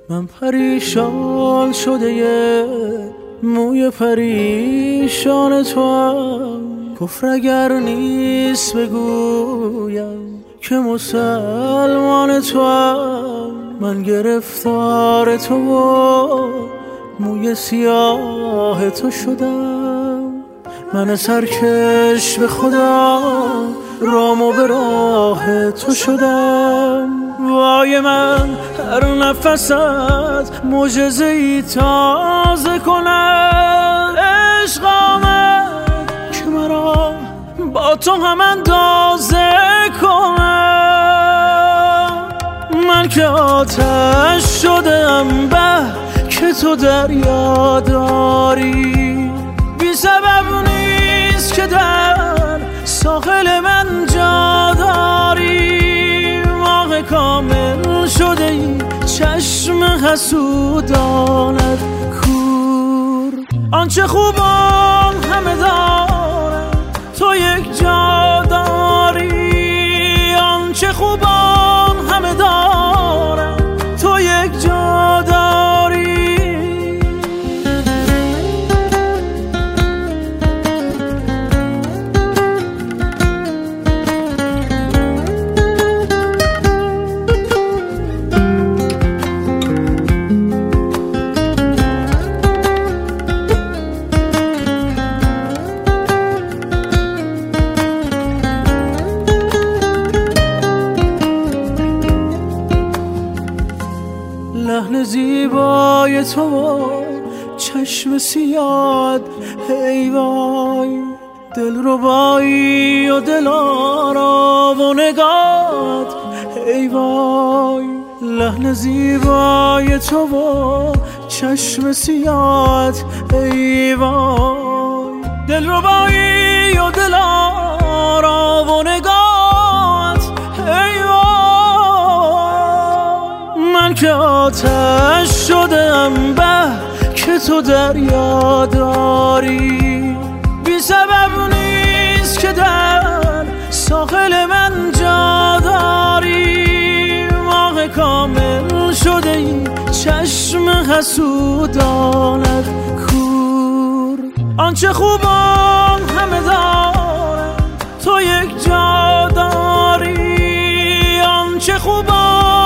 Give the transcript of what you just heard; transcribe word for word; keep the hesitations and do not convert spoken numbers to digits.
من پریشان شده یه موی پریشان تو هم، کفر اگر نیست بگویم که مسلمان تو هم. من گرفتار تو و موی سیاه تو شدم، من سرکش به خدا رامو به راه تو شدم. وای من هر نفست معجزه‌ای تازه کنم، عشق آمد که مرا با تو هم اندازه کنم. من که آتش شدم به که تو دریا داری، بی سبب نیست که در ساحل من جا داری. ماه کامل شده ای چشم حسودانت کور، آنچه خوبان همه دارن تو یک جا داری، آنچه خوبان همه دارن تو یک جا داری. لحن زیبای تو چشم سیاد، ای وای دلربایی و دلارا و نگات، ای وای لحن زیبای تو چشم سیاد، ای وای دلربایی و دلارا و نگات، ای وای. من که آتش شدم به که تو دریا داری، بی سبب نیست که در ساحل من جا داری. ماه کامل شده ای چشم حسودانت کور، آنچه خوبان همه دارن تو یک جا داری، آنچه خوبان